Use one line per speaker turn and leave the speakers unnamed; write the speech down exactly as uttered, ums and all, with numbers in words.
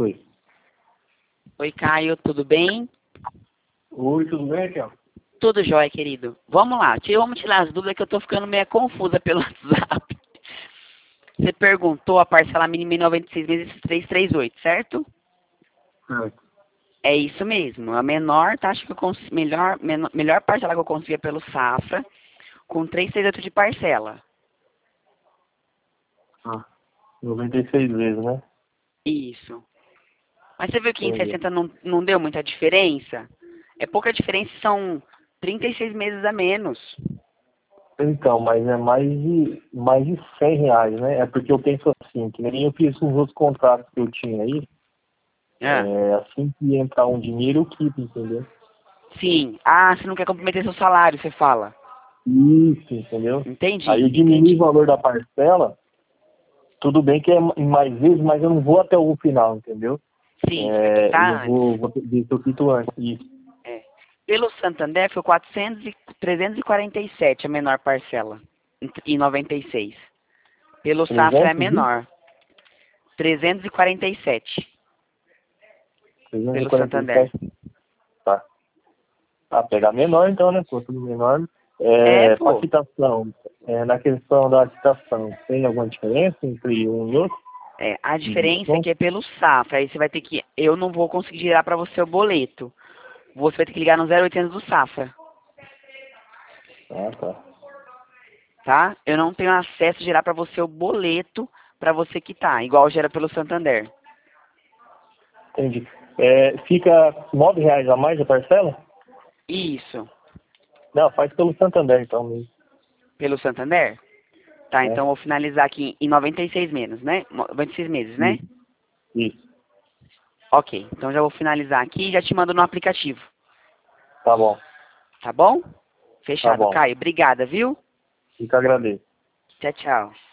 Oi.
Oi, Caio, tudo bem?
Oi, tudo bem, Tiago?
Tudo jóia, querido. Vamos lá, tira- vamos tirar as dúvidas que eu tô ficando meio confusa pelo WhatsApp. Você perguntou a parcela mínima em noventa e seis vezes trezentos e trinta e oito, certo?
Certo.
É isso mesmo. A menor taxa que eu cons... melhor, menor, melhor parcela que eu conseguia pelo Safra, com trezentos e trinta e oito de parcela.
Ah, noventa e seis vezes, né?
Isso. Mas você viu que em
Entendi.
sessenta não, não deu muita diferença? É pouca diferença, são trinta e seis meses a menos.
Então, mas é mais de, mais de cem reais, né? É porque eu penso assim, que nem eu fiz com os outros contratos que eu tinha aí,
Ah.
é, assim que entrar um dinheiro, eu quito, entendeu?
Sim. Ah, você não quer comprometer seu salário, você fala.
Isso, entendeu? Aí eu
Entendi,
diminuo o
entendi.
valor da parcela, tudo bem que é em mais vezes, mas eu não vou até o final, entendeu?
Sim, você vai
É, eu
quitar antes.
vou, vou ver se eu quito antes. Isso.
É. Pelo Santander foi quatrocentos e trezentos e quarenta e sete a menor parcela, em em noventa e seis. Pelo Safra é
trezentos e
menor, trezentos e quarenta e sete pelo Santander.
trezentos e quarenta e sete. Tá. Ah, pegar menor então, né? Pô, tudo menor.
É,
É, para
pô.
quitação, é, na questão da quitação, tem alguma diferença entre um e outro?
É, a
De
diferença é
desconto?
que é pelo Safra. Aí você vai ter que. Eu não vou conseguir gerar para você o boleto. Você vai ter que ligar no zero oitocentos do Safra,
Ah, tá.
tá? Eu não tenho acesso a gerar para você o boleto para você quitar, igual gera pelo Santander.
Entendi. É, fica nove reais a mais a parcela?
Isso.
Não, faz pelo Santander então mesmo.
Pelo Santander? Tá,
É.
então eu vou finalizar aqui em noventa e seis meses, né? noventa e seis meses, né?
Isso. Isso.
Ok, então já vou finalizar aqui e já te mando no aplicativo.
Tá bom.
Tá bom?
Tá
Fechado,
bom.
Caio. Obrigada, viu?
Fica agradeço.
Tchau, tchau.